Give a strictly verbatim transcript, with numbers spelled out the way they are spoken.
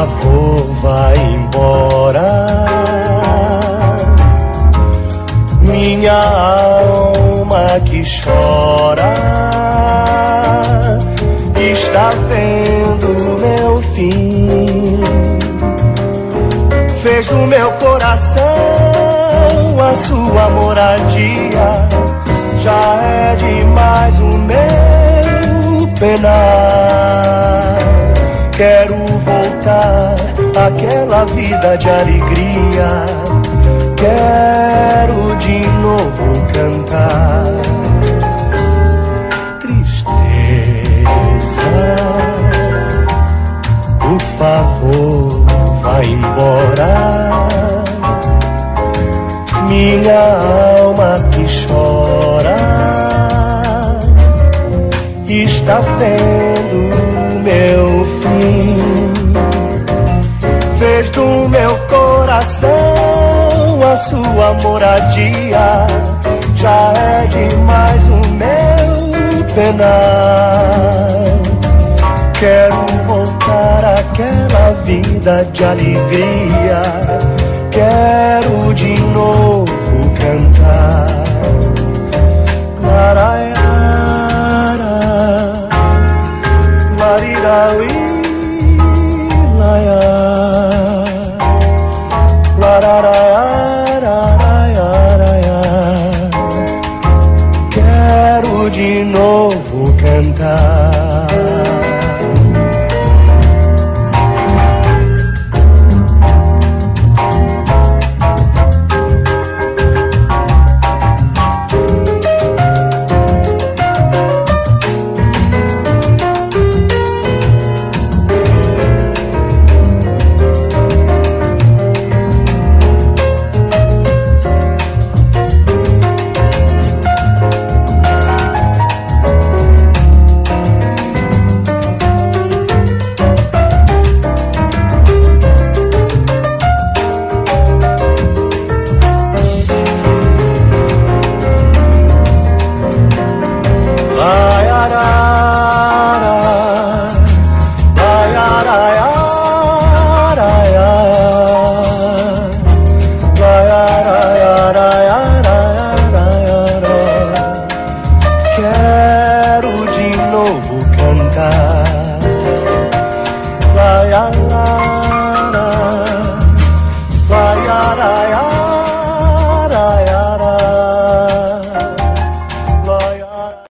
favor, vai embora. Minha alma que chora está vendo meu fim. Fez do meu coração a sua moradia. Já é demais o meu penar. Quero voltar àquela vida de alegria. Quero de novo cantar. Tristeza, por favor, vai embora. Minha alma que chora está vendo meu fim. Fez do meu coração a sua moradia. Já é demais o meu penar. Quero voltar àquela vida de alegria. Quero de novo cantar. Laraiara, larirauí.